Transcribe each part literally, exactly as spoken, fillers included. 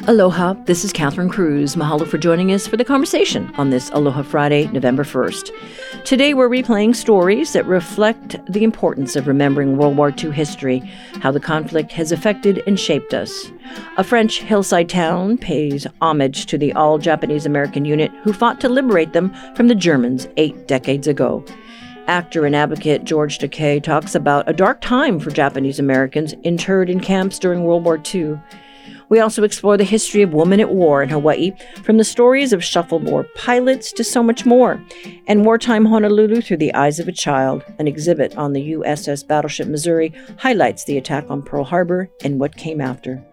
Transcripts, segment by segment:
Aloha, this is Catherine Cruz. Mahalo for joining us for the conversation on this Aloha Friday, November first. Today we're replaying stories that reflect the importance of remembering World War Two history, how the conflict has affected and shaped us. A French hillside town pays homage to the all-Japanese American unit who fought to liberate them from the Germans eight decades ago. Actor and advocate George Takei talks about a dark time for Japanese Americans interred in camps during World War Two. We also explore the history of women at war in Hawaii, from the stories of shuffleboard pilots to so much more, and wartime Honolulu through the eyes of a child. An exhibit on the U S S Battleship Missouri highlights the attack on Pearl Harbor and what came after.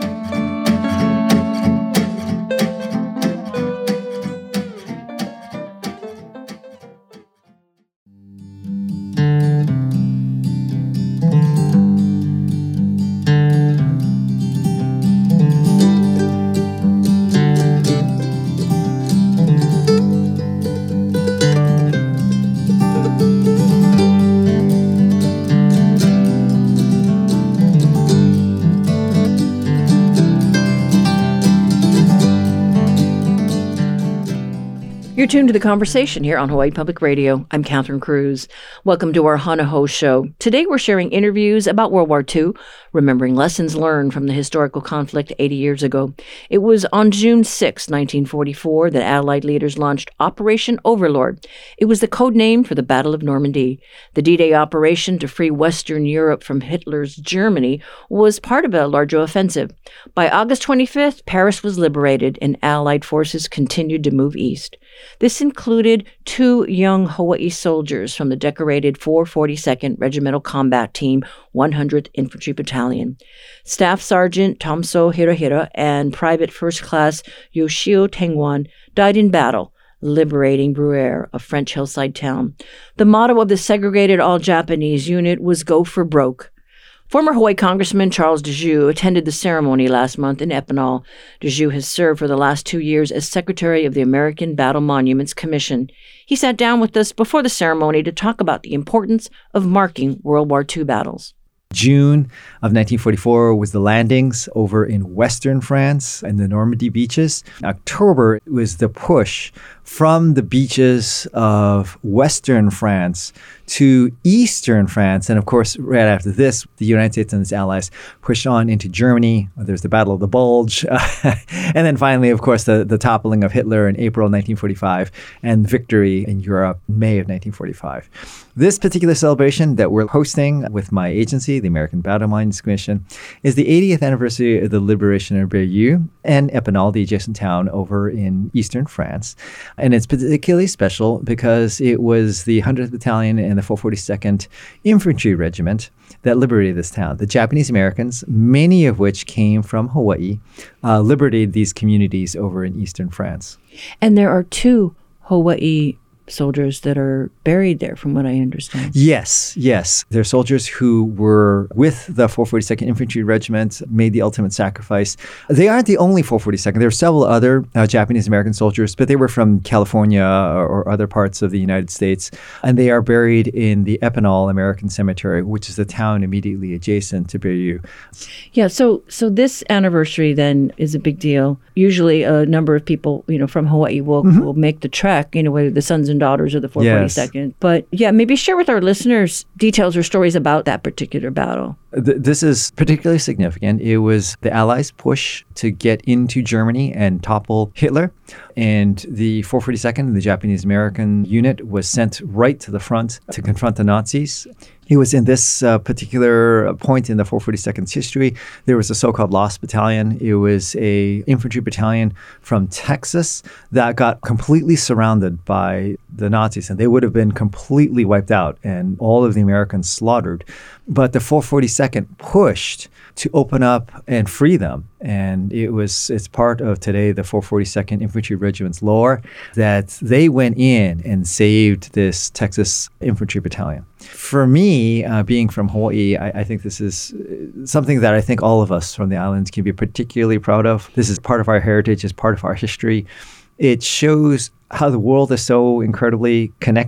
You're tuned to The Conversation here on Hawaii Public Radio. I'm Catherine Cruz. Welcome to our Hana Hou Show. Today we're sharing interviews about World War Two, remembering lessons learned from the historical conflict eighty years ago. It was on June sixth, nineteen forty-four, that Allied leaders launched Operation Overlord. It was the code name for the Battle of Normandy. The D-Day operation to free Western Europe from Hitler's Germany was part of a larger offensive. By August twenty-fifth, Paris was liberated and Allied forces continued to move east. This included two young Hawaii soldiers from the decorated four forty-second Regimental Combat Team, one hundredth Infantry Battalion. Staff Sergeant Tomso Hirahira and Private First Class Yoshio Tengwan died in battle, liberating Bruere, a French hillside town. The motto of the segregated all-Japanese unit was "Go for Broke." Former Hawaii Congressman Charles DeJoux attended the ceremony last month in Epinal. DeJoux has served for the last two years as Secretary of the American Battle Monuments Commission. He sat down with us before the ceremony to talk about the importance of marking World War Two battles. June of nineteen forty-four was the landings over in Western France and the Normandy beaches. October was the push from the beaches of Western France to Eastern France. And of course, right after this, the United States and its allies pushed on into Germany. There's the Battle of the Bulge. And then finally, of course, the, the toppling of Hitler in April nineteen forty-five and victory in Europe in May of nineteen forty-five. This particular celebration that we're hosting with my agency, the American Battle Monuments Commission, is the eightieth anniversary of the liberation of Bayeux and Epinal, the adjacent town over in Eastern France. And it's particularly special because it was the one hundredth Battalion and the four forty-second Infantry Regiment that liberated this town. The Japanese Americans, many of which came from Hawaii, uh, liberated these communities over in Eastern France. And there are two Hawaii soldiers that are buried there, from what I understand. Yes, yes. They're soldiers who were with the four forty-second Infantry Regiment, made the ultimate sacrifice. They aren't the only four forty-second. There are several other uh, Japanese-American soldiers, but they were from California or, or other parts of the United States, and they are buried in the Epinal American Cemetery, which is the town immediately adjacent to Bayeux. Yeah, so so this anniversary then is a big deal. Usually a number of people, you know, from Hawaii will, mm-hmm. will make the trek, you know, whether the sons and daughters of the four forty-second. Yes. But yeah, maybe share with our listeners details or stories about that particular battle. Th- this is particularly significant. It was the Allies' push to get into Germany and topple Hitler. And the four forty-second, the Japanese-American unit, was sent right to the front to confront the Nazis. It was in this uh, particular point in the four forty-second's history. There was a so-called Lost Battalion. It was a infantry battalion from Texas that got completely surrounded by the Nazis, and they would have been completely wiped out and all of the Americans slaughtered. But the four forty-second pushed to open up and free them. And it was it's part of today the four forty-second Infantry Regiment's lore that they went in and saved this Texas infantry battalion. For me, uh, being from Hawaii, I, I think this is something that I think all of us from the islands can be particularly proud of. This is part of our heritage, it's part of our history. It shows how the world is so incredibly connected.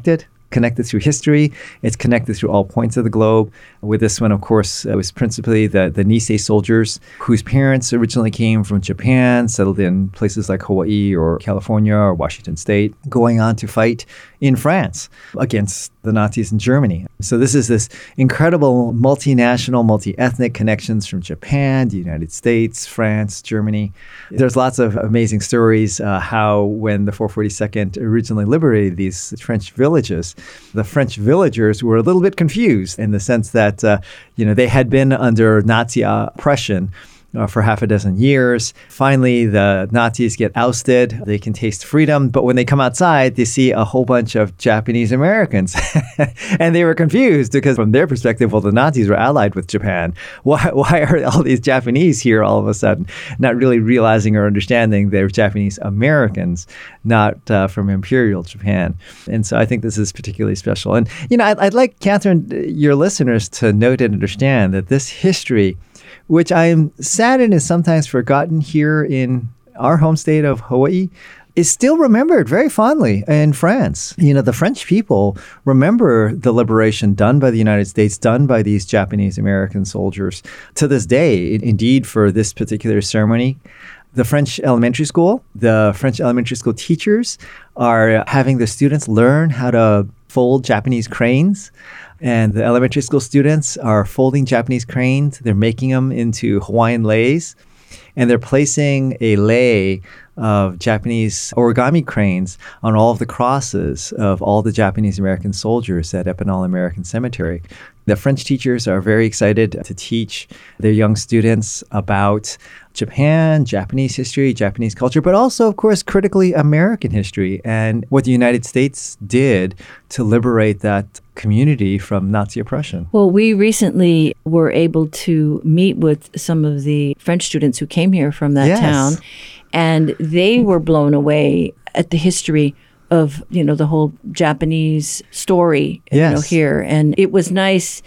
connected through history. It's connected through all points of the globe. With this one, of course, it was principally the, the Nisei soldiers whose parents originally came from Japan, settled in places like Hawaii or California or Washington State, going on to fight in France against the Nazis in Germany. So this is this incredible multinational, multi-ethnic connections from Japan, the United States, France, Germany. There's lots of amazing stories uh, how when the four forty-second originally liberated these French villages, the French villagers were a little bit confused in the sense that, uh, you know, they had been under Nazi oppression Uh, for half a dozen years. Finally, the Nazis get ousted. They can taste freedom. But when they come outside, they see a whole bunch of Japanese Americans. And they were confused because from their perspective, well, the Nazis were allied with Japan. Why, why are all these Japanese here all of a sudden? Not really realizing or understanding they're Japanese Americans, not uh, from Imperial Japan. And so I think this is particularly special. And, you know, I'd, I'd like, Catherine, your listeners to note and understand that this history, which I am saddened is sometimes forgotten here in our home state of Hawaii, is still remembered very fondly in France. You know, the French people remember the liberation done by the United States, done by these Japanese American soldiers to this day. Indeed, for this particular ceremony, the French elementary school, the French elementary school teachers are having the students learn how to fold Japanese cranes. And the elementary school students are folding Japanese cranes. They're making them into Hawaiian leis. And they're placing a lei of Japanese origami cranes on all of the crosses of all the Japanese American soldiers at Epinal American Cemetery. The French teachers are very excited to teach their young students about Japan, Japanese history, Japanese culture, but also, of course, critically American history and what the United States did to liberate that community from Nazi oppression. Well, we recently were able to meet with some of the French students who came here from that Yes. town, and they were blown away at the history of, you know, the whole Japanese story, you Yes. know, here. And it was nice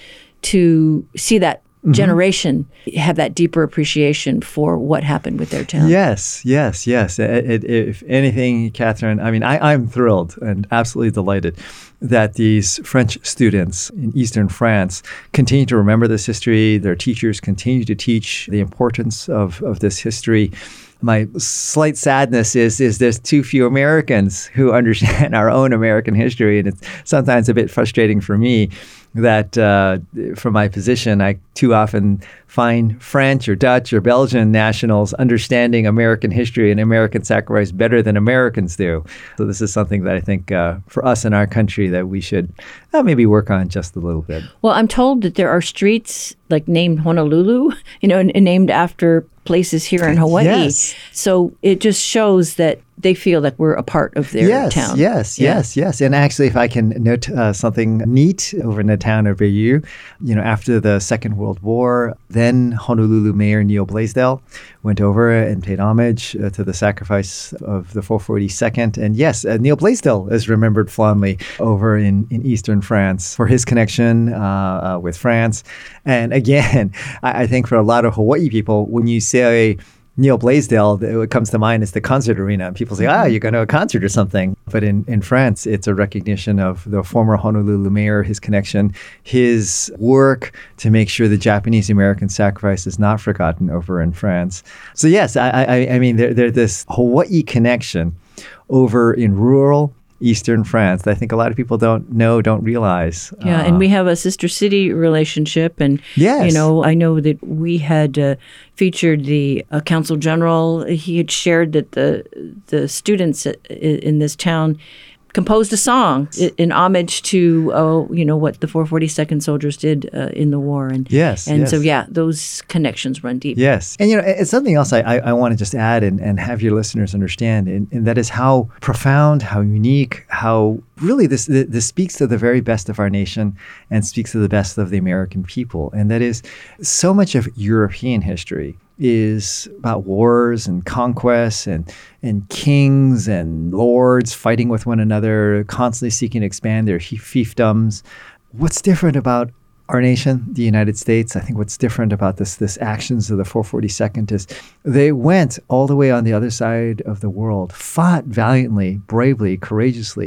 to see that Mm-hmm. generation have that deeper appreciation for what happened with their town. Yes, yes, yes. It, it, if anything, Catherine, I mean, I, I'm thrilled and absolutely delighted that these French students in Eastern France continue to remember this history. Their teachers continue to teach the importance of, of this history. My slight sadness is is there's too few Americans who understand our own American history, and it's sometimes a bit frustrating for me that uh, from my position, I too often find French or Dutch or Belgian nationals understanding American history and American sacrifice better than Americans do. So this is something that I think uh, for us in our country that we should uh, maybe work on just a little bit. Well, I'm told that there are streets like named Honolulu, you know, and, and named after places here in Hawaii. Yes. So it just shows that they feel that we're a part of their yes, town. Yes, Yeah. yes, yes. And actually, if I can note uh, something neat over in the town of Bayou, you know, after the Second World War, then Honolulu Mayor Neil Blaisdell went over and paid homage uh, to the sacrifice of the four forty-second. And yes, uh, Neil Blaisdell is remembered fondly over in, in Eastern France for his connection uh, uh, with France. And again, I, I think for a lot of Hawaii people, when you say Neil Blaisdell, what comes to mind is the concert arena. And people say, ah, you're going to a concert or something. But in, in France, it's a recognition of the former Honolulu mayor, his connection, his work to make sure the Japanese American sacrifice is not forgotten over in France. So yes, I, I, I mean, there, there's this Hawaii connection over in rural Eastern France that I think a lot of people don't know, don't realize. Yeah, Uh, and we have a sister city relationship. And, Yes. you know, I know that we had uh, featured the uh, consul general. He had shared that the the students i- in this town composed a song i- in homage to, uh, you know, what the four forty-second soldiers did uh, in the war. And Yes, and so, yes. yeah, those connections run deep. Yes. And, you know, it's something else I, I, I want to just add and, and have your listeners understand, and, and that is how profound, how unique, how really this, this speaks to the very best of our nation and speaks to the best of the American people. And that is so much of European history is about wars and conquests and and kings and lords fighting with one another, constantly seeking to expand their fiefdoms. What's different about our nation, the United States? I think what's different about this this actions of the four forty-second is they went all the way on the other side of the world, fought valiantly, bravely, courageously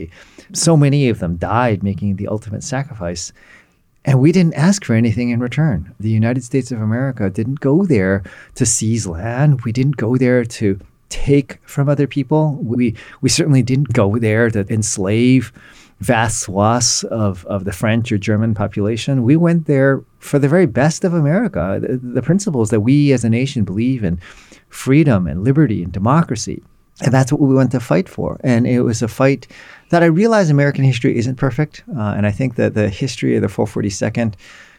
So many of them died making the ultimate sacrifice. And we didn't ask for anything in return. The United States of America didn't go there to seize land. We didn't go there to take from other people. We we certainly didn't go there to enslave vast swaths of, of the French or German population. We went there for the very best of America, the, the principles that we as a nation believe in, freedom and liberty and democracy. And that's what we went to fight for. And it was a fight that I realize American history isn't perfect. Uh, and I think that the history of the four forty-second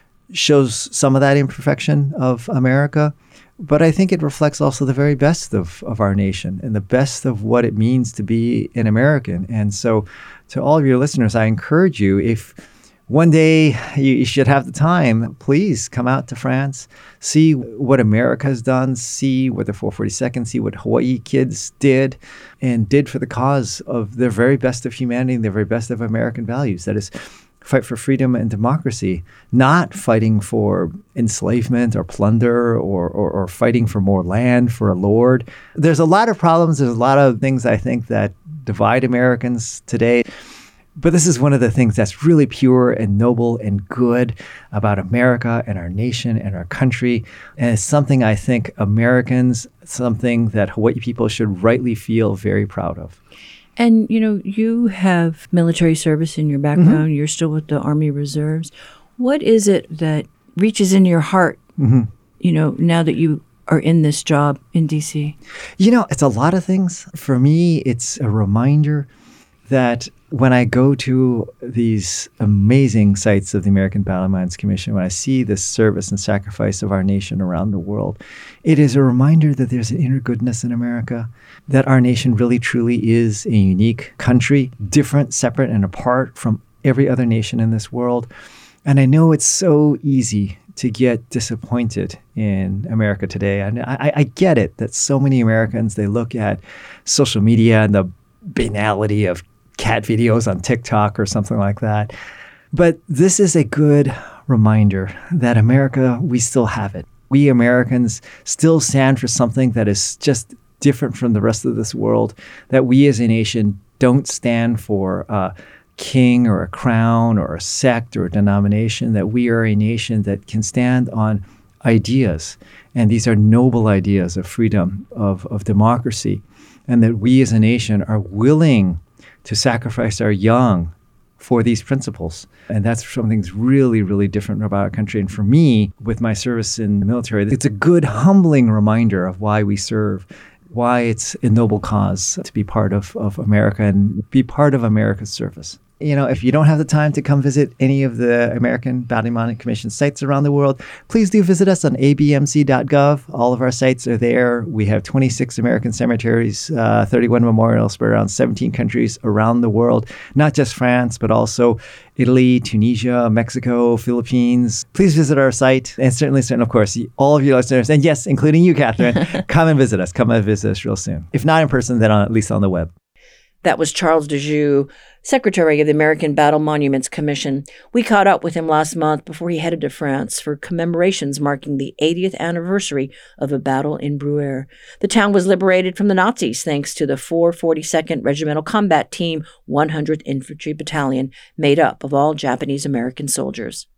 shows some of that imperfection of America. But I think it reflects also the very best of, of our nation and the best of what it means to be an American. And so to all of your listeners, I encourage you, if one day you, you should have the time, please come out to France, see what America has done, see what the four forty-second, see what Hawaii kids did and did for the cause of the very best of humanity, the very best of American values. That is, fight for freedom and democracy, not fighting for enslavement or plunder or, or, or fighting for more land for a lord. There's a lot of problems. There's a lot of things I think that divide Americans today. But this is one of the things that's really pure and noble and good about America and our nation and our country. And it's something I think Americans, something that Hawaii people should rightly feel very proud of. And, you know, you have military service in your background. Mm-hmm. You're still with the Army Reserves. What is it that reaches in your heart, mm-hmm. you know, now that you are in this job in D C? You know, it's a lot of things. For me, it's a reminder that when I go to these amazing sites of the American Battle Mines Commission, when I see the service and sacrifice of our nation around the world, it is a reminder that there's an inner goodness in America, that our nation really truly is a unique country, different, separate, and apart from every other nation in this world. And I know it's so easy to get disappointed in America today. And I, I get it that so many Americans, they look at social media and the banality of cat videos on TikTok or something like that. But this is a good reminder that America, we still have it. We Americans still stand for something that is just different from the rest of this world, that we as a nation don't stand for a king or a crown or a sect or a denomination, that we are a nation that can stand on ideas. And these are noble ideas of freedom, of, of democracy, and that we as a nation are willing to sacrifice our young for these principles. And that's something that's really, really different about our country. And for me, with my service in the military, it's a good, humbling reminder of why we serve, why it's a noble cause to be part of, of America and be part of America's service. You know, if you don't have the time to come visit any of the American Battle Mines Commission sites around the world, please do visit us on A B M C dot gov. All of our sites are there. We have twenty-six American cemeteries, uh, thirty-one memorials spread around seventeen countries around the world, not just France, but also Italy, Tunisia, Mexico, Philippines. Please visit our site. And certainly, certainly, of course, all of your listeners, and yes, including you, Catherine, come and visit us. Come and visit us real soon. If not in person, then on, at least on the web. That was Charles DeJoux, Secretary of the American Battle Monuments Commission. We caught up with him last month before he headed to France for commemorations marking the eightieth anniversary of a battle in Brouwer. The town was liberated from the Nazis thanks to the four forty-second Regimental Combat Team one hundredth Infantry Battalion, made up of all Japanese-American soldiers.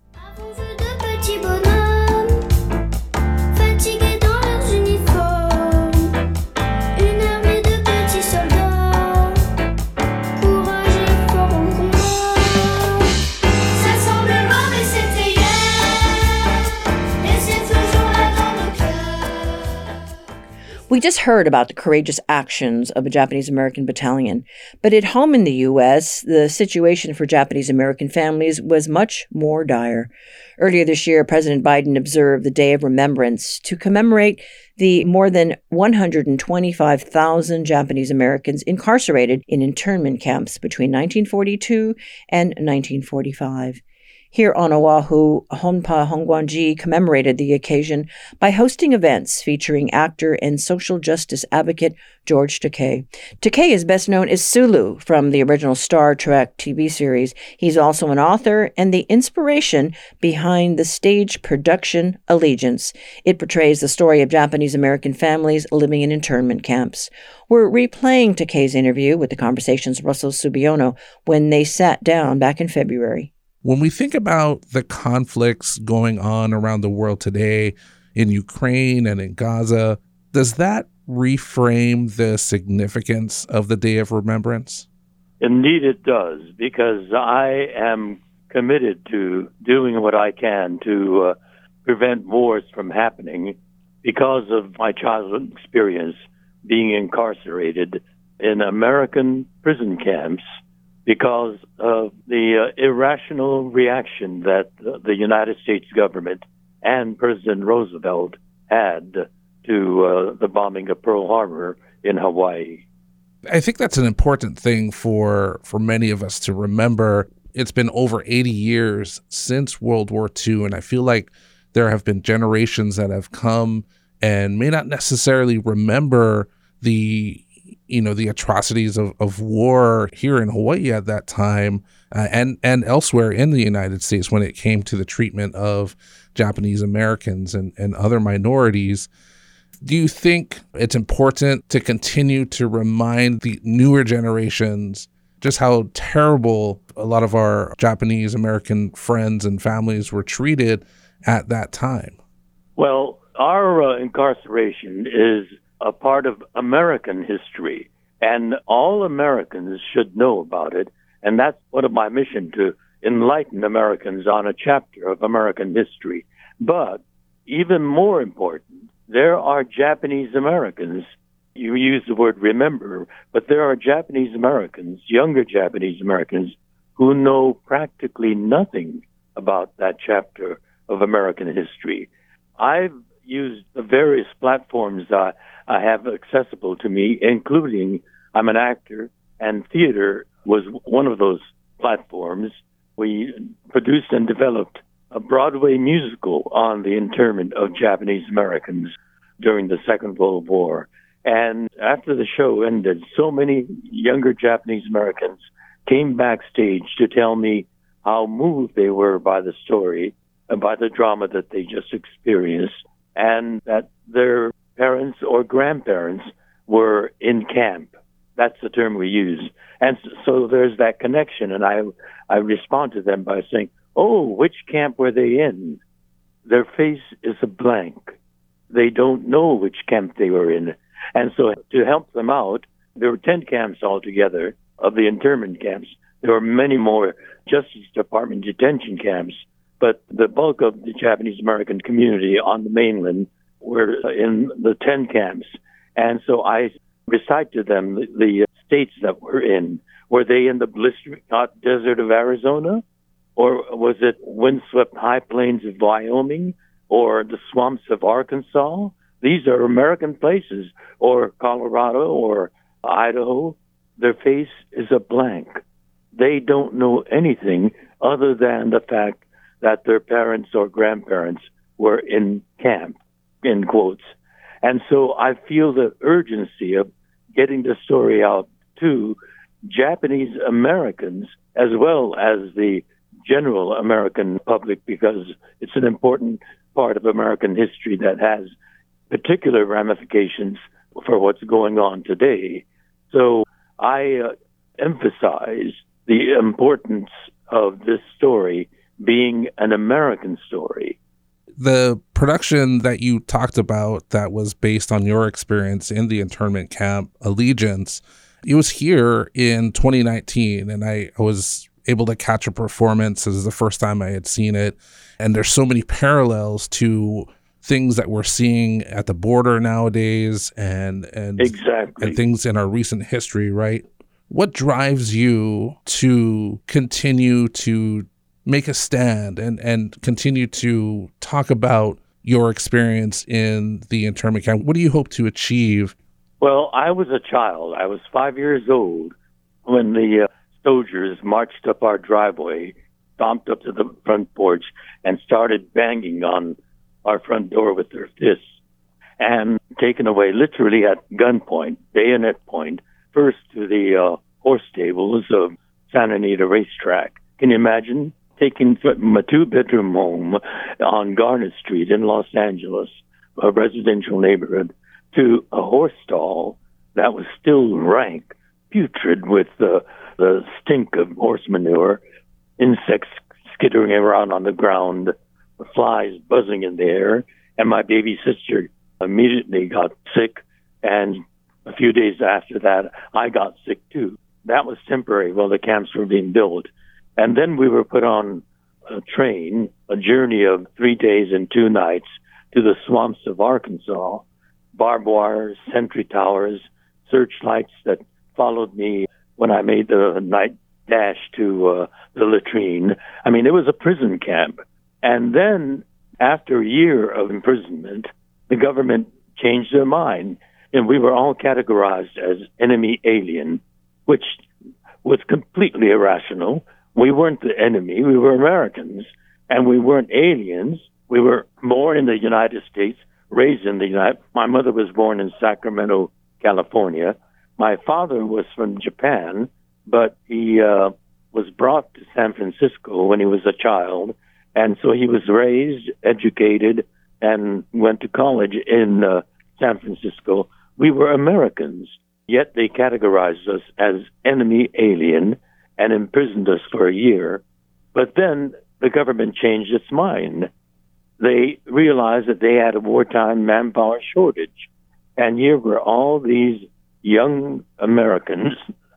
We just heard about the courageous actions of a Japanese-American battalion, but at home in the U S, the situation for Japanese-American families was much more dire. Earlier this year, President Biden observed the Day of Remembrance to commemorate the more than one hundred twenty-five thousand Japanese-Americans incarcerated in internment camps between nineteen forty-two and nineteen forty-five. Here on Oahu, Honpa Hongwanji commemorated the occasion by hosting events featuring actor and social justice advocate George Takei. Takei is best known as Sulu from the original Star Trek T V series. He's also an author and the inspiration behind the stage production Allegiance. It portrays the story of Japanese-American families living in internment camps. We're replaying Takei's interview with the Conversation's Russell Subiono when they sat down back in February. When we think about the conflicts going on around the world today in Ukraine and in Gaza, does that reframe the significance of the Day of Remembrance? Indeed it does, because I am committed to doing what I can to uh, prevent wars from happening because of my childhood experience being incarcerated in American prison camps because of the uh, irrational reaction that uh, the United States government and President Roosevelt had to uh, the bombing of Pearl Harbor in Hawaii. I think that's an important thing for for many of us to remember. It's been over eighty years since World War Two, and I feel like there have been generations that have come and may not necessarily remember the you know, the atrocities of, of war here in Hawaii at that time uh, and, and elsewhere in the United States when it came to the treatment of Japanese Americans and, and other minorities. Do you think it's important to continue to remind the newer generations just how terrible a lot of our Japanese American friends and families were treated at that time? Well, our uh, incarceration is a part of American history, and all Americans should know about it. And that's one of my mission, to enlighten Americans on a chapter of American history. But even more important, there are Japanese Americans. You use the word remember, but there are Japanese Americans, younger Japanese Americans, who know practically nothing about that chapter of American history. I've used the various platforms uh, I have accessible to me, including I'm an actor, and theater was one of those platforms. We produced and developed a Broadway musical on the internment of Japanese Americans during the Second World War. And after the show ended, so many younger Japanese Americans came backstage to tell me how moved they were by the story and by the drama that they just experienced, and that their parents or grandparents were in camp. That's the term we use. And so there's that connection, and I I respond to them by saying, oh, which camp were they in? Their face is a blank. They don't know which camp they were in. And so to help them out, there were ten camps altogether of the internment camps. There were many more Justice Department detention camps, but the bulk of the Japanese American community on the mainland were in the ten camps. And so I recite to them the, the states that we're in. Were they in the blistering hot desert of Arizona? Or was it windswept high plains of Wyoming? Or the swamps of Arkansas? These are American places. Or Colorado or Idaho. Their face is a blank. They don't know anything other than the fact that their parents or grandparents were in camp, in quotes. And so I feel the urgency of getting the story out to Japanese Americans as well as the general American public, because it's an important part of American history that has particular ramifications for what's going on today. So I uh, emphasize the importance of this story being an American story. The production that you talked about that was based on your experience in the internment camp, Allegiance, it was here in twenty nineteen, and I was able to catch a performance. This is the first time I had seen it, and there's so many parallels to things that we're seeing at the border nowadays and and, exactly. and things in our recent history, right? What drives you to continue to make a stand and, and continue to talk about your experience in the internment camp? What do you hope to achieve? Well, I was a child. I was five years old when the uh, soldiers marched up our driveway stomped up to the front porch and started banging on our front door with their fists, and taken away literally at gunpoint, bayonet point, first to the uh, horse stables of Santa Anita Racetrack. Can you imagine taking from a two-bedroom home on Garnet Street in Los Angeles, a residential neighborhood, to a horse stall that was still rank, putrid with the, the stink of horse manure, insects skittering around on the ground, flies buzzing in the air, and my baby sister immediately got sick, and a few days after that, I got sick too. That was temporary while the camps were being built. And then we were put on a train, a journey of three days and two nights to the swamps of Arkansas, barbed wire, sentry towers, searchlights that followed me when I made the night dash to uh, the latrine. I mean, it was a prison camp. And then, after a year of imprisonment, the government changed their mind, and we were all categorized as enemy alien, which was completely irrational. We weren't the enemy. We were Americans, and we weren't aliens. We were born in the United States, raised in the United States. My mother was born in Sacramento, California. My father was from Japan, but he uh, was brought to San Francisco when he was a child, and so he was raised, educated, and went to college in uh, San Francisco. We were Americans, yet they categorized us as enemy alien and imprisoned us for a year. But then the government changed its mind. They realized that they had a wartime manpower shortage. And here were all these young Americans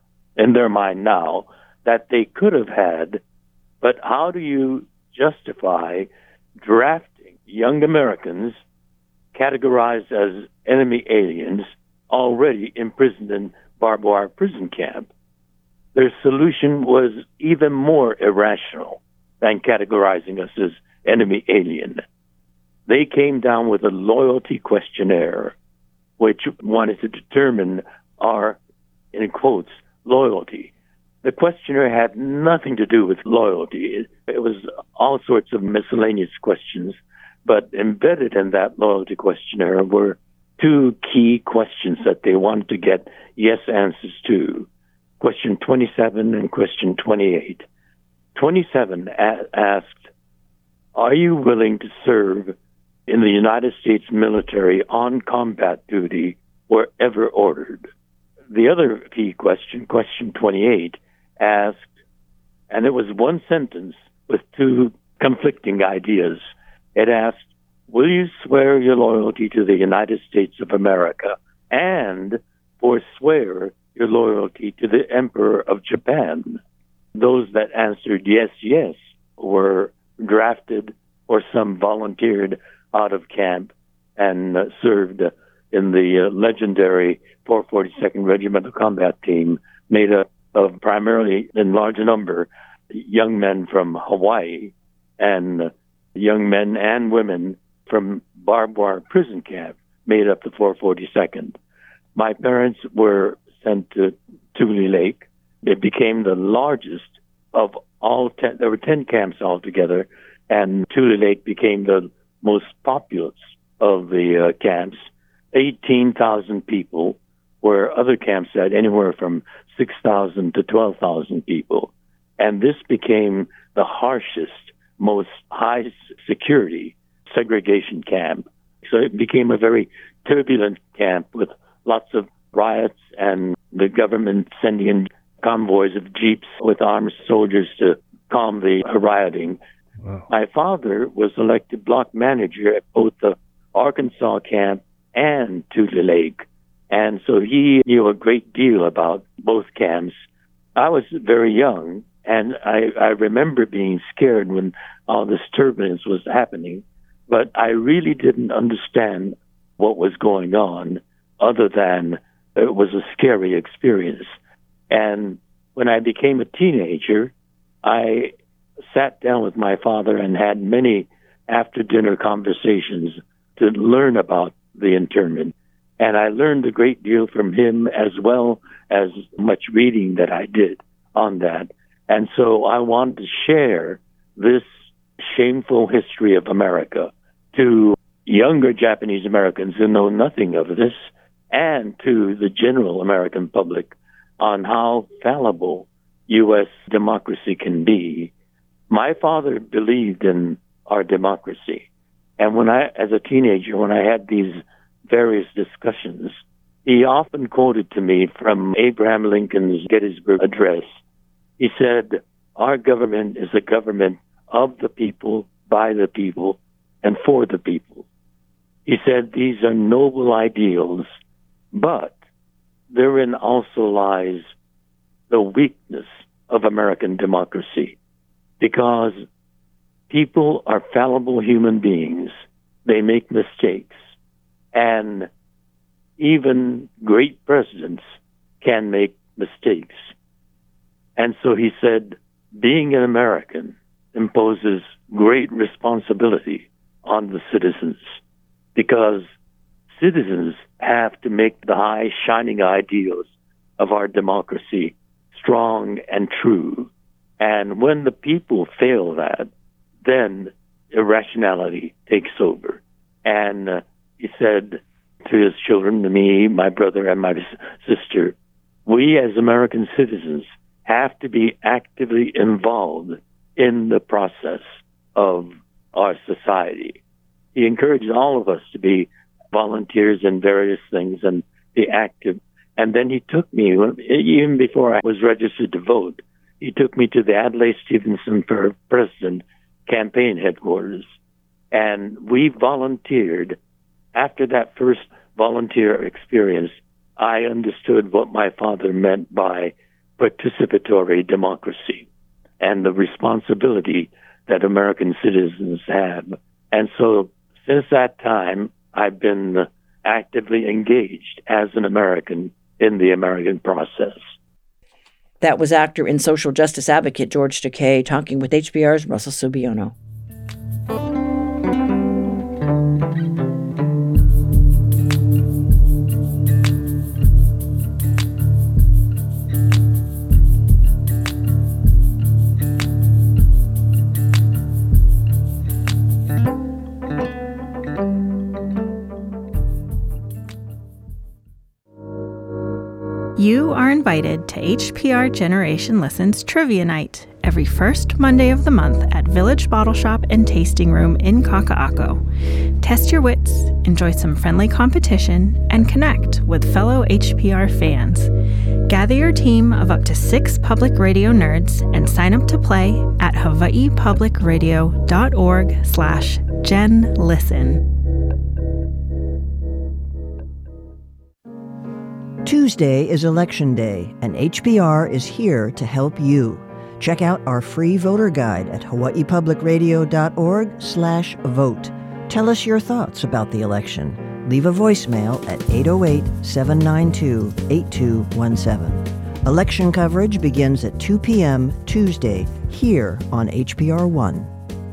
in their mind now that they could have had, but how do you justify drafting young Americans categorized as enemy aliens already imprisoned in barbed wire prison camp? Their solution was even more irrational than categorizing us as enemy alien. They came down with a loyalty questionnaire, which wanted to determine our, in quotes, loyalty. The questionnaire had nothing to do with loyalty. It, it was all sorts of miscellaneous questions, but embedded in that loyalty questionnaire were two key questions that they wanted to get yes answers to. Question twenty-seven and question twenty-eight. twenty-seven a- asked, are you willing to serve in the United States military on combat duty wherever ordered? The other key question, question twenty-eight, asked, and it was one sentence with two conflicting ideas. It asked, will you swear your loyalty to the United States of America and forswear your loyalty to the Emperor of Japan? Those that answered yes, yes, were drafted, or some volunteered out of camp and uh, served uh, in the uh, legendary four forty-second Regimental Combat Team, made up of primarily, in large number, young men from Hawaii and uh, young men and women from barbed wire prison camp made up the four forty-second. My parents were sent to Tule Lake. It became the largest of all ten. There were ten camps altogether, and Tule Lake became the most populous of the uh, camps. eighteen thousand people, where other camps had anywhere from six thousand to twelve thousand people. And this became the harshest, most high security segregation camp. So it became a very turbulent camp with lots of riots and the government sending in convoys of jeeps with armed soldiers to calm the rioting. Wow. My father was elected block manager at both the Arkansas camp and Tule Lake. And so he knew a great deal about both camps. I was very young, and I, I remember being scared when all this turbulence was happening, but I really didn't understand what was going on, other than it was a scary experience. And when I became a teenager, I sat down with my father and had many after-dinner conversations to learn about the internment. And I learned a great deal from him, as well as much reading that I did on that. And so I wanted to share this shameful history of America to younger Japanese Americans who know nothing of this, and to the general American public on how fallible U S democracy can be. My father believed in our democracy. And when I, as a teenager, when I had these various discussions, he often quoted to me from Abraham Lincoln's Gettysburg Address. He said, our government is a government of the people, by the people, and for the people. He said, these are noble ideals, but therein also lies the weakness of American democracy, because people are fallible human beings. They make mistakes, and even great presidents can make mistakes. And so he said, being an American imposes great responsibility on the citizens, because citizens have to make the high, shining ideals of our democracy strong and true. And when the people fail that, then irrationality takes over. And uh, he said to his children, to me, my brother, and my sister, we as American citizens have to be actively involved in the process of our society. He encouraged all of us to be volunteers in various things and be active. And then he took me, even before I was registered to vote, he took me to the Adlai Stevenson for President campaign headquarters. And we volunteered. After that first volunteer experience, I understood what my father meant by participatory democracy and the responsibility that American citizens have. And so since that time, I've been actively engaged as an American in the American process. That was actor and social justice advocate George Takei talking with H P R's Russell Subiono. You are invited to H P R Generation Listens Trivia Night every first Monday of the month at Village Bottle Shop and Tasting Room in Kaka'ako. Test your wits, enjoy some friendly competition, and connect with fellow H P R fans. Gather your team of up to six public radio nerds and sign up to play at hawaii public radio dot org slash gen listen. Tuesday is Election Day, and H P R is here to help you. Check out our free voter guide at hawaii public radio dot org slash vote. Tell us your thoughts about the election. Leave a voicemail at eight oh eight, seven nine two, eight two one seven. Election coverage begins at two p.m. Tuesday here on H P R one.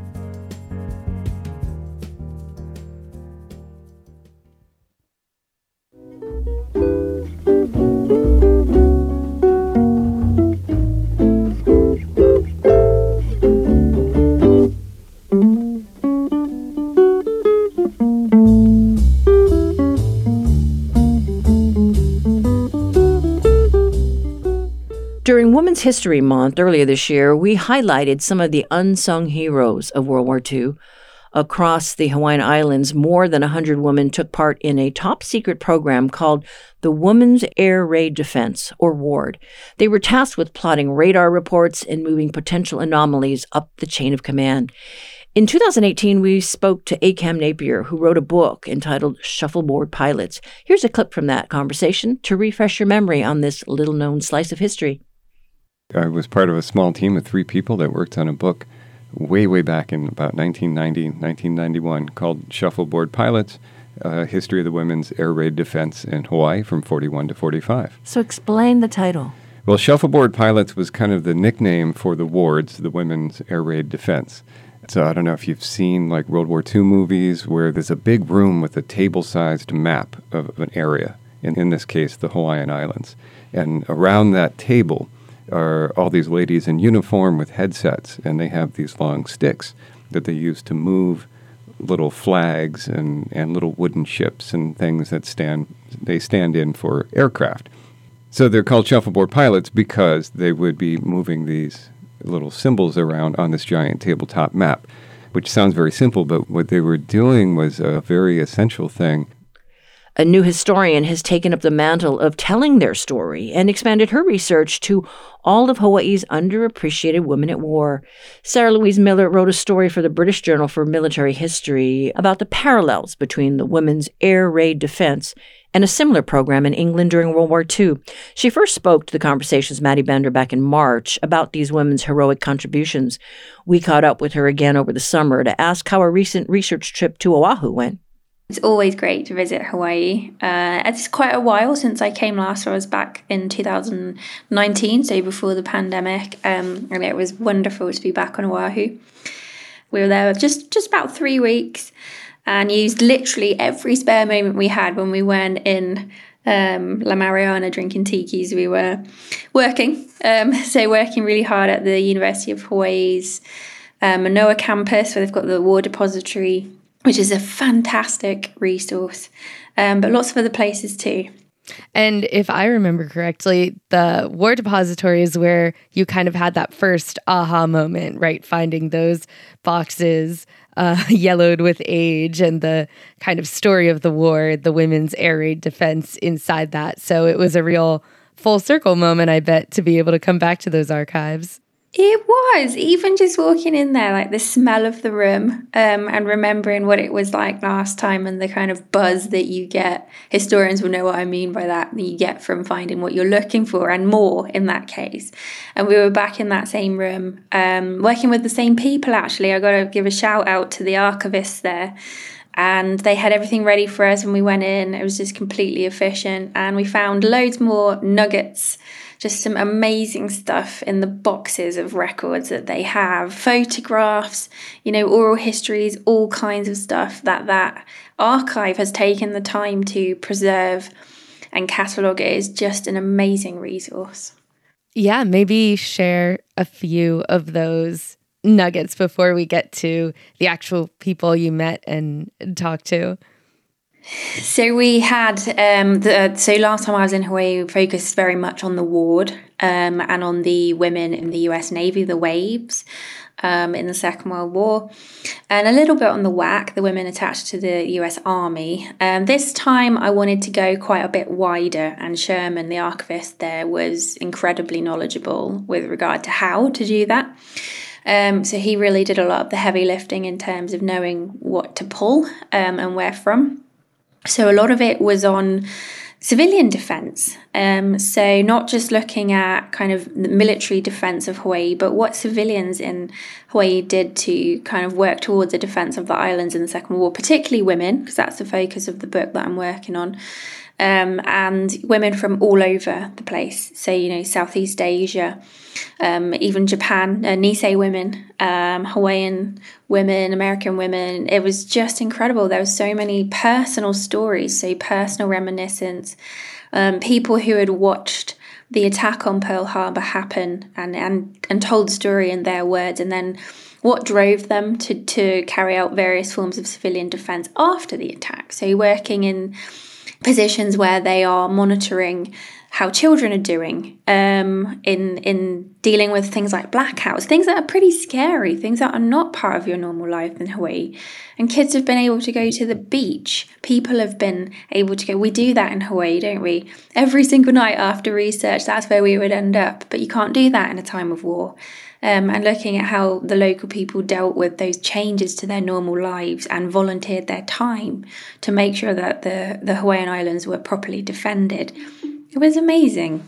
During Women's History Month earlier this year, we highlighted some of the unsung heroes of World War Two. Across the Hawaiian Islands, more than one hundred women took part in a top-secret program called the Women's Air Raid Defense, or WARD. They were tasked with plotting radar reports and moving potential anomalies up the chain of command. In two thousand eighteen, we spoke to Acam Napier, who wrote a book entitled Shuffleboard Pilots. Here's a clip from that conversation to refresh your memory on this little-known slice of history. I was part of a small team of three people that worked on a book way, way back in about nineteen ninety, nineteen ninety-one called Shuffleboard Pilots, uh, History of the Women's Air Raid Defense in Hawaii from forty-one to forty-five. So explain the title. Well, Shuffleboard Pilots was kind of the nickname for the wards, the Women's Air Raid Defense. So I don't know if you've seen like World War Two movies where there's a big room with a table-sized map of an area, in, in this case, the Hawaiian Islands. And around that table, are all these ladies in uniform with headsets, and they have these long sticks that they use to move little flags and, and little wooden ships and things that stand they stand in for aircraft. So they're called shuffleboard pilots because they would be moving these little symbols around on this giant tabletop map, which sounds very simple, but what they were doing was a very essential thing. A new historian has taken up the mantle of telling their story and expanded her research to all of Hawaii's underappreciated women at war. Sarah Louise Miller wrote a story for the British Journal for Military History about the parallels between the women's air raid defense and a similar program in England during World War Two. She first spoke to the Conversation's Maddie Bender back in March about these women's heroic contributions. We caught up with her again over the summer to ask how a recent research trip to Oahu went. It's always great to visit Hawaii. Uh, it's quite a while since I came last. I was back in two thousand nineteen, so before the pandemic, um, and it was wonderful to be back on Oahu. We were there just, just about three weeks and used literally every spare moment we had when we weren't in um, La Mariana drinking tikis. We were working, um, so working really hard at the University of Hawaii's um, Manoa campus, where they've got the War Depository, which is a fantastic resource, um, but lots of other places too. And if I remember correctly, the War Depository is where you kind of had that first aha moment, right? Finding those boxes uh, yellowed with age and the kind of story of the war, the women's air raid defense inside that. So it was a real full circle moment, I bet, to be able to come back to those archives. It was, even just walking in there, like the smell of the room, um, and remembering what it was like last time and the kind of buzz that you get. Historians will know what I mean by that, that you get from finding what you're looking for and more in that case. And we were back in that same room, um, working with the same people, actually. I got to give a shout out to the archivists there. And they had everything ready for us when we went in. It was just completely efficient. And we found loads more nuggets, just some amazing stuff in the boxes of records that they have, photographs, you know, oral histories, all kinds of stuff that that archive has taken the time to preserve and catalogue. It is just an amazing resource. Yeah, maybe share a few of those nuggets before we get to the actual people you met and talked to. So we had, um, the, so last time I was in Hawaii, we focused very much on the ward um, and on the women in the U S Navy, the WAVES, um, in the Second World War, and a little bit on the W A C, the women attached to the U S Army. Um, this time I wanted to go quite a bit wider, and Sherman, the archivist there, was incredibly knowledgeable with regard to how to do that. Um, so he really did a lot of the heavy lifting in terms of knowing what to pull um, and where from. So a lot of it was on civilian defence. Um, so not just looking at kind of the military defence of Hawaii, but what civilians in Hawaii did to kind of work towards the defence of the islands in the Second World War, particularly women, because that's the focus of the book that I'm working on. Um, and women from all over the place. So, you know, Southeast Asia, um, even Japan, uh, Nisei women, um, Hawaiian women, American women. It was just incredible. There were so many personal stories, so personal reminiscence, um, people who had watched the attack on Pearl Harbor happen and, and, and told the story in their words, and then what drove them to, to carry out various forms of civilian defense after the attack. So working in positions where they are monitoring how children are doing, um, in in dealing with things like blackouts, things that are pretty scary, things that are not part of your normal life in Hawaii. And kids have been able to go to the beach. People have been able to go. We do that in Hawaii, don't we? Every single night after research, that's where we would end up. But you can't do that in a time of war. Um, and looking at how the local people dealt with those changes to their normal lives and volunteered their time to make sure that the, the Hawaiian Islands were properly defended. It was amazing.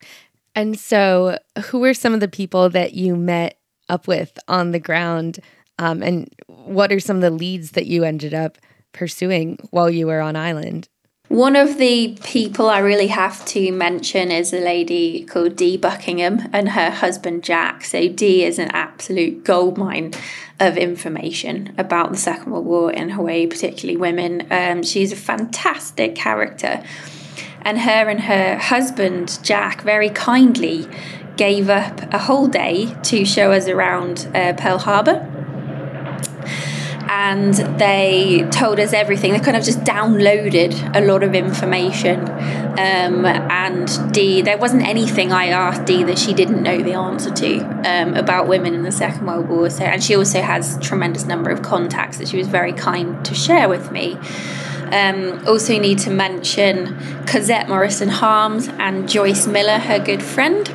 And so who were some of the people that you met up with on the ground? Um, and what are some of the leads that you ended up pursuing while you were on island? One of the people I really have to mention is a lady called Dee Buckingham and her husband Jack. So Dee is an absolute goldmine of information about the Second World War in Hawaii, particularly women. Um, she's a fantastic character. And her and her husband Jack very kindly gave up a whole day to show us around uh, Pearl Harbor. And they told us everything. They kind of just downloaded a lot of information. Um, and Dee, there wasn't anything I asked Dee that she didn't know the answer to um, about women in the Second World War. So, and she also has a tremendous number of contacts that she was very kind to share with me. Um, also need to mention Cosette Morrison Harms and Joyce Miller, her good friend,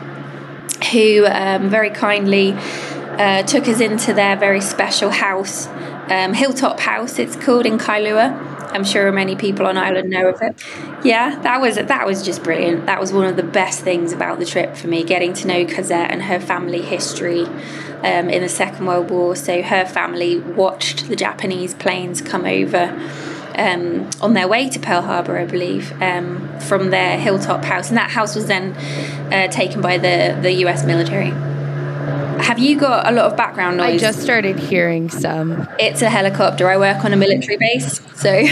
who um, very kindly uh, took us into their very special house. Um, Hilltop House, it's called, in Kailua. I'm sure many people on Ireland know of it. Yeah, that was that was just brilliant. That was one of the best things about the trip for me, getting to know Cosette and her family history um, in the Second World War. So her family watched the Japanese planes come over um, on their way to Pearl Harbor, I believe, um, from their Hilltop House. And that house was then uh, taken by the, the U S military. Have you got a lot of background noise? I just started hearing some. It's a helicopter. I work on a military base, so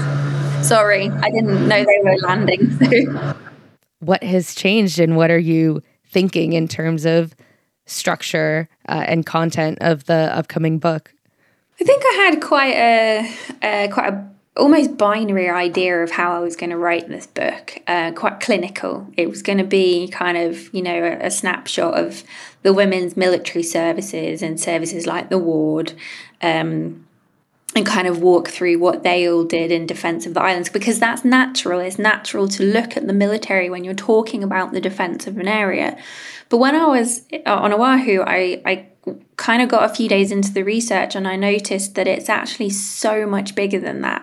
sorry, I didn't know they were landing. So. What has changed, and what are you thinking in terms of structure uh, and content of the upcoming book? I think I had quite a, uh, quite a almost binary idea of how I was going to write this book, uh, quite clinical. It was going to be kind of, you know, a, a snapshot of the women's military services and services like the ward, um, and kind of walk through what they all did in defence of the islands, because that's natural. It's natural to look at the military when you're talking about the defence of an area. But when I was on Oahu, I, I kind of got a few days into the research and I noticed that it's actually so much bigger than that,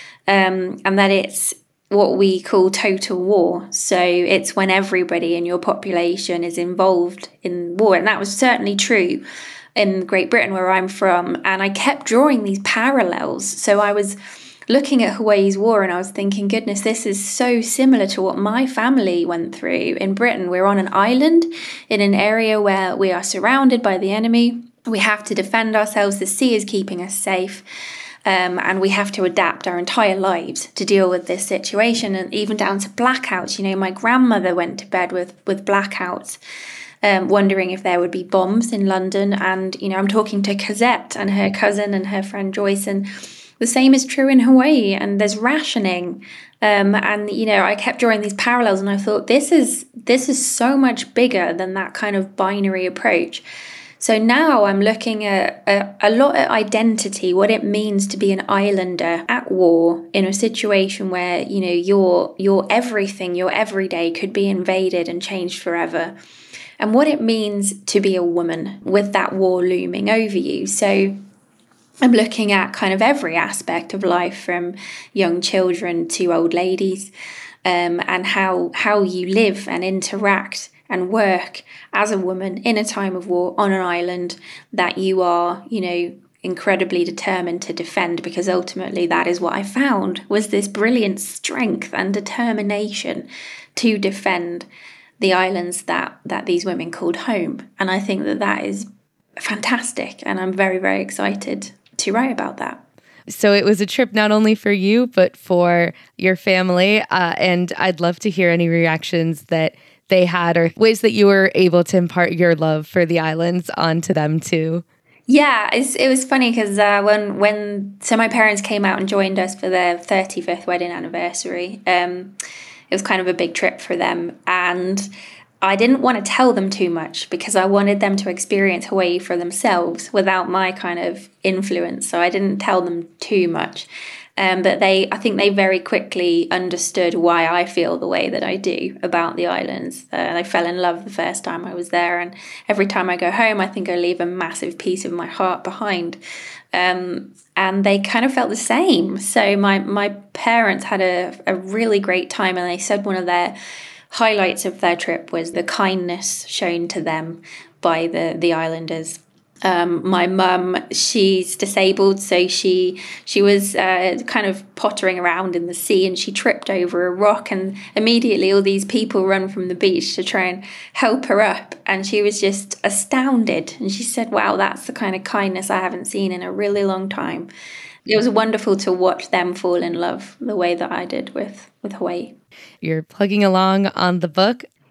um, and that it's what we call total war. So it's when everybody in your population is involved in war, and that was certainly true in Great Britain, where I'm from. And I kept drawing these parallels. So I was looking at Hawaii's war and I was thinking, goodness, this is so similar to what my family went through in Britain. We're on an island in an area where we are surrounded by the enemy. We have to defend ourselves. The sea is keeping us safe. Um, and we have to adapt our entire lives to deal with this situation, and even down to blackouts. You know, my grandmother went to bed with, with blackouts, um, wondering if there would be bombs in London. And, you know, I'm talking to Cosette and her cousin and her friend Joyce, and the same is true in Hawaii, and there's rationing. Um, and, you know, I kept drawing these parallels and I thought, this is this is so much bigger than that kind of binary approach. So now I'm looking at a, a lot at identity, what it means to be an islander at war in a situation where, you know, your your everything, your everyday could be invaded and changed forever. And what it means to be a woman with that war looming over you. So I'm looking at kind of every aspect of life, from young children to old ladies, um, and how how you live and interact and work as a woman in a time of war on an island that you are, you know, incredibly determined to defend, because ultimately that is what I found, was this brilliant strength and determination to defend the islands that, that these women called home. And I think that that is fantastic, and I'm very, very excited to write about that. So it was a trip not only for you, but for your family. Uh, and I'd love to hear any reactions that they had, or ways that you were able to impart your love for the islands onto them too. Yeah, it's, it was funny because uh, when, when, so my parents came out and joined us for their thirty-fifth wedding anniversary. Um, it was kind of a big trip for them. And I didn't want to tell them too much because I wanted them to experience Hawaii for themselves without my kind of influence. So I didn't tell them too much. Um, but they, I think they very quickly understood why I feel the way that I do about the islands. Uh, I fell in love the first time I was there. And every time I go home, I think I leave a massive piece of my heart behind. Um, and they kind of felt the same. So my, my parents had a, a really great time, and they said one of their highlights of their trip was the kindness shown to them by the, the islanders. Um, my mum, she's disabled, so she she was uh, kind of pottering around in the sea, and she tripped over a rock, and immediately all these people run from the beach to try and help her up, and she was just astounded. And she said, wow, that's the kind of kindness I haven't seen in a really long time. It was wonderful to watch them fall in love the way that I did with, with Hawaii. You're plugging along on the book.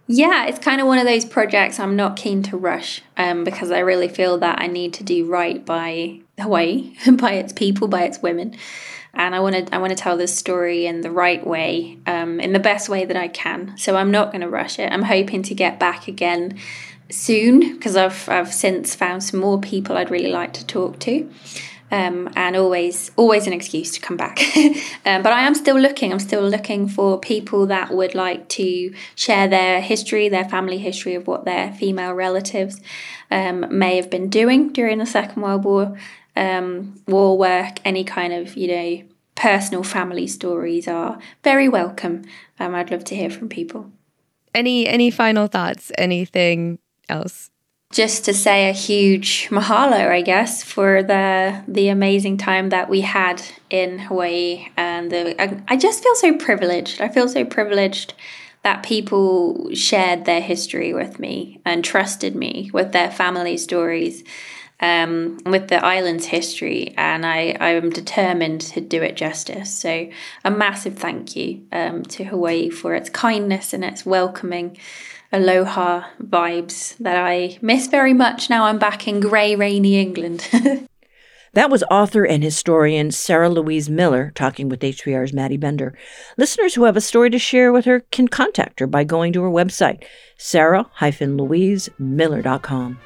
Yeah, it's kind of one of those projects I'm not keen to rush um, because I really feel that I need to do right by Hawaii, by its people, by its women. And I want to I want to tell this story in the right way, um, in the best way that I can. So I'm not going to rush it. I'm hoping to get back again soon because I've I've since found some more people I'd really like to talk to. Um, and always, always an excuse to come back. um, but I am still looking. I'm still looking for people that would like to share their history, their family history of what their female relatives um, may have been doing during the Second World War, um, war work, any kind of, you know, personal family stories are very welcome. Um, I'd love to hear from people. Any any final thoughts? Anything else? Just to say a huge mahalo, I guess, for the the amazing time that we had in Hawaii. And the, I, I just feel so privileged. I feel so privileged that people shared their history with me and trusted me with their family stories, um, with the island's history. And I, I am determined to do it justice. So a massive thank you um, to Hawaii for its kindness and its welcoming aloha vibes that I miss very much now I'm back in grey, rainy England. That was author and historian Sarah Louise Miller talking with H P R's Maddie Bender. Listeners who have a story to share with her can contact her by going to her website, sarah dash louise miller dot com.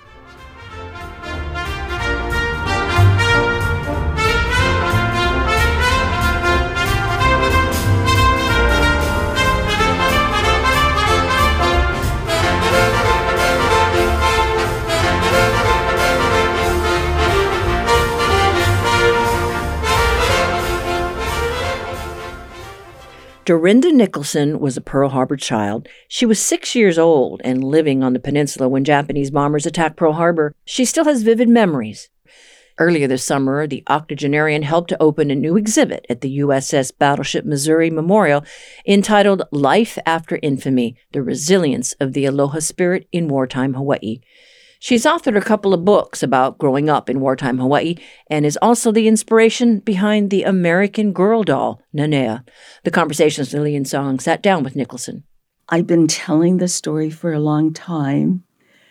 Dorinda Nicholson was a Pearl Harbor child. She was six years old and living on the peninsula when Japanese bombers attacked Pearl Harbor. She still has vivid memories. Earlier this summer, the octogenarian helped to open a new exhibit at the U S S Battleship Missouri Memorial entitled Life After Infamy, The Resilience of the Aloha Spirit in Wartime Hawaii. She's authored a couple of books about growing up in wartime Hawaii and is also the inspiration behind the American Girl doll, Nanea. The Conversations Lillian Song sat down with Nicholson. I've been telling the story for a long time,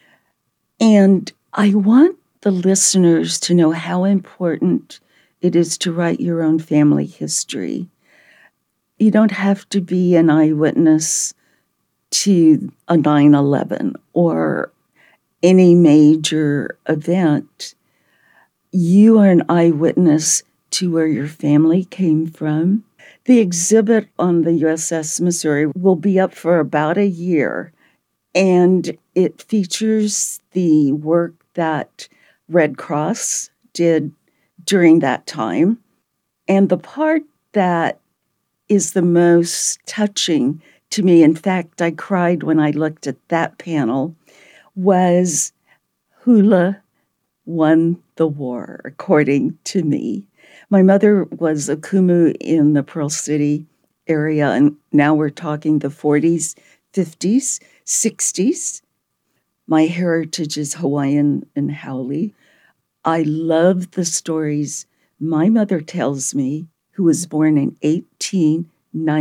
and I want the listeners to know how important it is to write your own family history. You don't have to be an eyewitness to a nine eleven or any major event. You are an eyewitness to where your family came from. The exhibit on the U S S Missouri will be up for about a year, and it features the work that Red Cross did during that time. And the part that is the most touching to me, in fact, I cried when I looked at that panel, was Hula won the war, according to me. My mother was a kumu in the Pearl City area, and now we're talking the forties, fifties, sixties. My heritage is Hawaiian and Haole. I love the stories my mother tells me, who was born in eighteen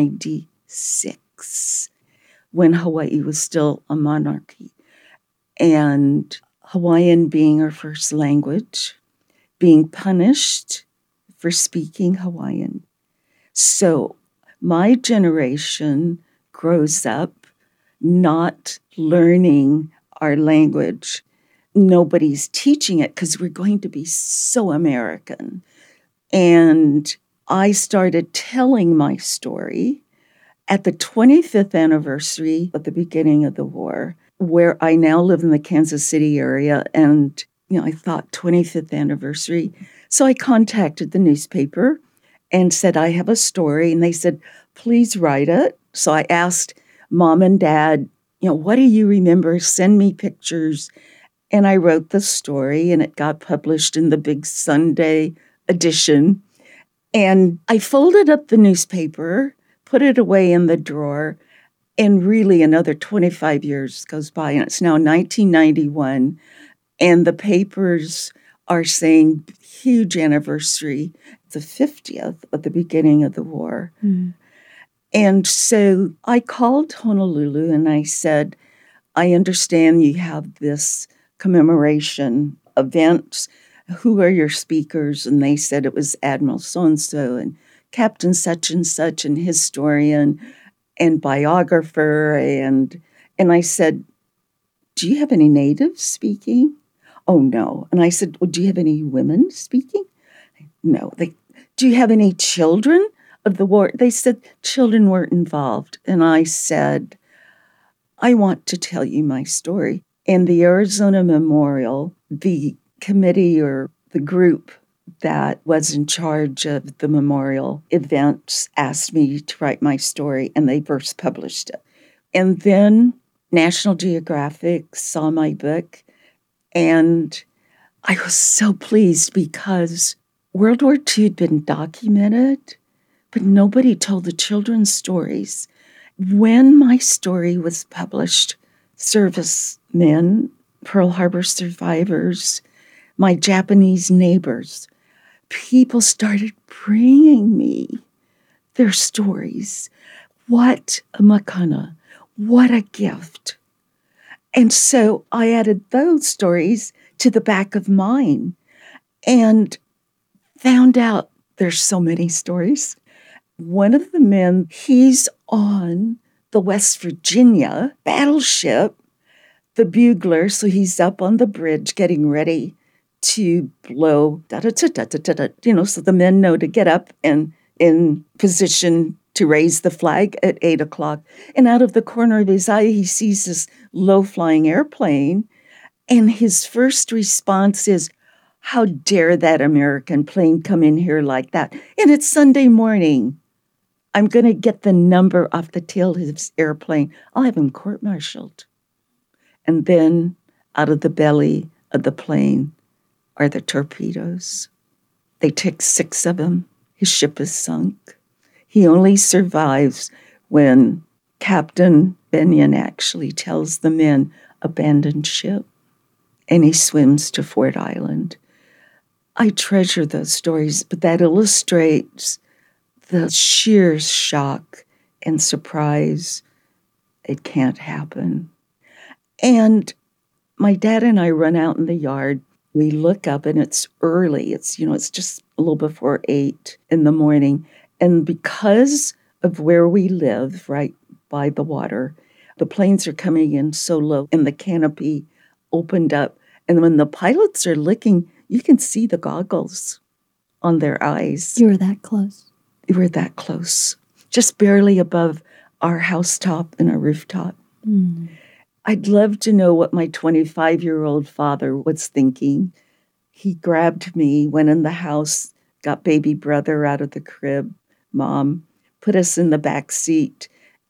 ninety-six, when Hawaii was still a monarchy. And Hawaiian being her first language, being punished for speaking Hawaiian. So my generation grows up not learning our language. Nobody's teaching it because we're going to be so American. And I started telling my story at the twenty-fifth anniversary of the beginning of the war, where I now live in the Kansas City area. And, you know, I thought twenty-fifth anniversary. So I contacted the newspaper and said, I have a story. And they said, please write it. So I asked Mom and Dad, you know, what do you remember? Send me pictures. And I wrote the story, and it got published in the big Sunday edition. And I folded up the newspaper, put it away in the drawer, and really another twenty-five years goes by, and it's now nineteen ninety-one, and the papers are saying huge anniversary, the fiftieth of the beginning of the war. Mm. And so I called Honolulu and I said, I understand you have this commemoration event. Who are your speakers? And they said it was Admiral so-and-so and Captain such and such and historian and biographer. And, and I said, do you have any natives speaking? Oh, no. And I said, well, do you have any women speaking? No. They, do you have any children of the war? They said children weren't involved. And I said, I want to tell you my story. And the Arizona Memorial, the committee or the group that was in charge of the memorial events asked me to write my story, and they first published it. And then National Geographic saw my book, and I was so pleased because World War Two had been documented, but nobody told the children's stories. When my story was published, servicemen, Pearl Harbor survivors, my Japanese neighbors, people started bringing me their stories. What a makana. What a gift. And so I added those stories to the back of mine and found out there's so many stories. One of the men, he's on the West Virginia battleship, the Bugler, so he's up on the bridge getting ready to blow, da da da da da da, you know, so the men know to get up and in position to raise the flag at eight o'clock. And out of the corner of his eye, he sees this low-flying airplane, and his first response is, how dare that American plane come in here like that? And it's Sunday morning. I'm going to get the number off the tail of his airplane. I'll have him court-martialed. And then out of the belly of the plane are the torpedoes. They take six of them. His ship is sunk. He only survives when Captain Benyon actually tells the men, abandon ship, and he swims to Ford Island. I treasure those stories, but that illustrates the sheer shock and surprise. It can't happen. And my dad and I run out in the yard. We look up and it's early. It's, you know, it's just a little before eight in the morning. And because of where we live, right by the water, the planes are coming in so low and the canopy opened up. And when the pilots are looking, you can see the goggles on their eyes. You were that close. We were that close, just barely above our housetop and our rooftop. Mm. I'd love to know what my twenty-five-year-old father was thinking. He grabbed me, went in the house, got baby brother out of the crib, mom, put us in the back seat,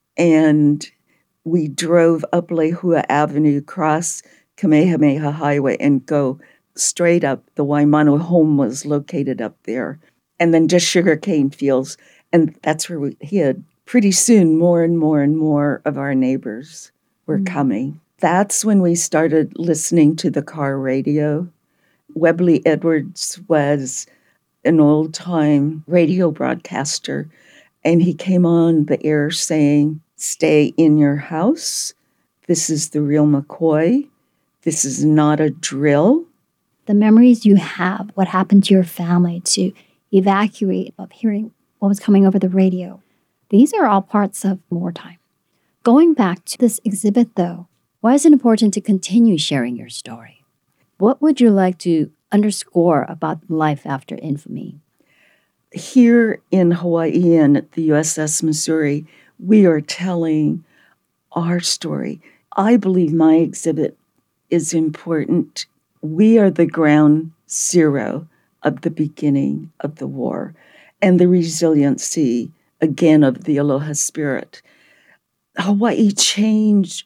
and we drove up Lehua Avenue, cross Kamehameha Highway, and go straight up. The Waimanu home was located up there. And then just sugarcane fields. And that's where we hid. Pretty soon, more and more and more of our neighbors were mm. coming. That's when we started listening to the car radio. Webley Edwards was an old-time radio broadcaster, and he came on the air saying, stay in your house. This is the real McCoy. This is not a drill. The memories you have, what happened to your family, to evacuate, of hearing what was coming over the radio. These are all parts of wartime. Going back to this exhibit, though, why is it important to continue sharing your story? What would you like to underscore about life after infamy? Here in Hawaii and at the U S S Missouri, we are telling our story. I believe my exhibit is important. We are the ground zero of the beginning of the war and the resiliency, again, of the Aloha spirit. Hawaii changed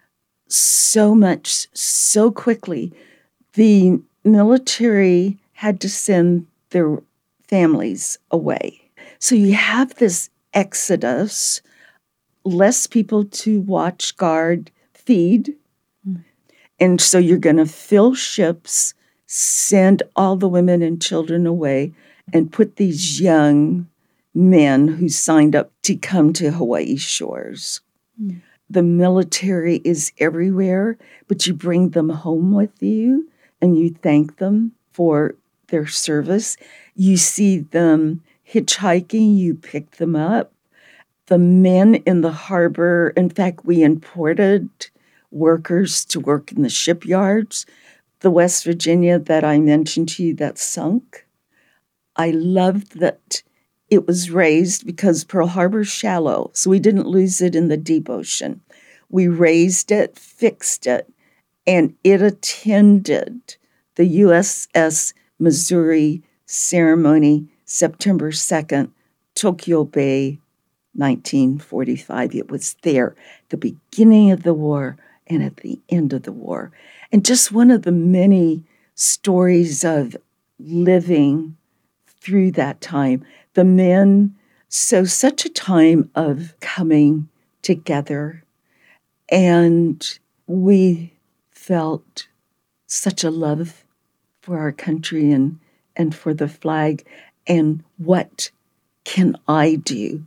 so much, so quickly. The military had to send their families away. So you have this exodus, less people to watch, guard, feed. Mm. And so you're going to fill ships, send all the women and children away, and put these young men who signed up to come to Hawaii shores. Mm. the military is everywhere, but you bring them home with you and you thank them for their service. You see them hitchhiking, you pick them up. The men in the harbor, in fact, we imported workers to work in the shipyards. The West Virginia that I mentioned to you that sunk, I loved that it was raised because Pearl Harbor's shallow, so we didn't lose it in the deep ocean. We raised it, fixed it, and it attended the U S S Missouri ceremony September second, Tokyo Bay, nineteen forty-five. It was there at the beginning of the war and at the end of the war. And just one of the many stories of living through that time. The men, so such a time of coming together, and we felt such a love for our country and, and for the flag, and what can I do?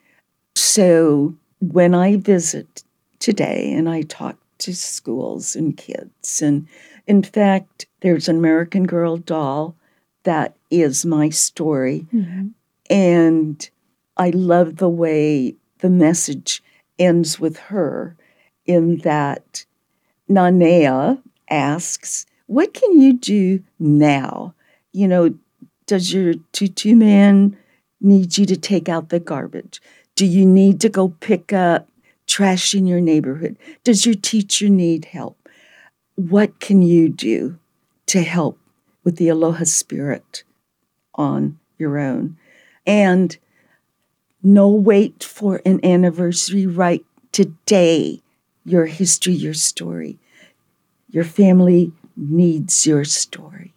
So when I visit today and I talk to schools and kids, and in fact, there's an American Girl doll that is my story. Mm-hmm. And I love the way the message ends with her in that Nanea asks, what can you do now? You know, does your tutu man need you to take out the garbage? Do you need to go pick up trash in your neighborhood? Does your teacher need help? What can you do to help with the aloha spirit on your own? And no wait for an anniversary. Write today your history, your story. Your family needs your story.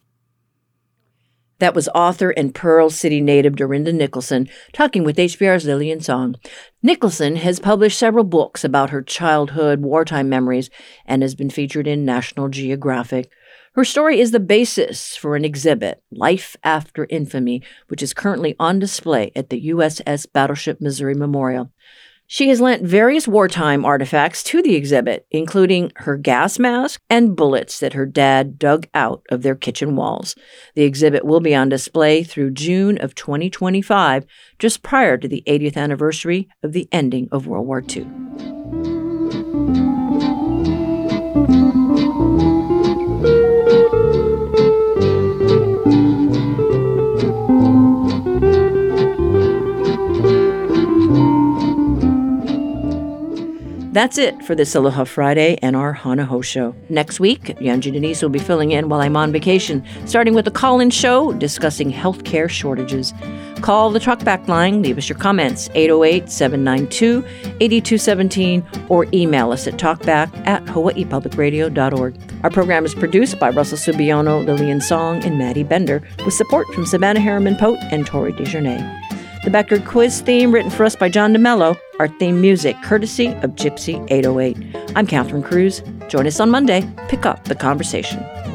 That was author and Pearl City native Dorinda Nicholson talking with H P R's Lillian Song. Nicholson has published several books about her childhood, wartime memories, and has been featured in National Geographic. Her story is the basis for an exhibit, Life After Infamy, which is currently on display at the U S S Battleship Missouri Memorial. She has lent various wartime artifacts to the exhibit, including her gas mask and bullets that her dad dug out of their kitchen walls. The exhibit will be on display through June of twenty twenty-five, just prior to the eightieth anniversary of the ending of World War Two. That's it for this Aloha Friday and our Hana Ho Show. Next week, Yanji Denise will be filling in while I'm on vacation, starting with a call-in show discussing healthcare shortages. Call the talkback line, leave us your comments, eight oh eight, seven nine two, eight two one seven, or email us at talkback at hawaii public radio dot org. Our program is produced by Russell Subiono, Lillian Song, and Maddie Bender, with support from Savannah Harriman-Pote and Tori DeJournay. The Becker Quiz theme written for us by John DeMello. Our theme music courtesy of Gypsy eight oh eight. I'm Catherine Cruz. Join us on Monday. Pick up the conversation.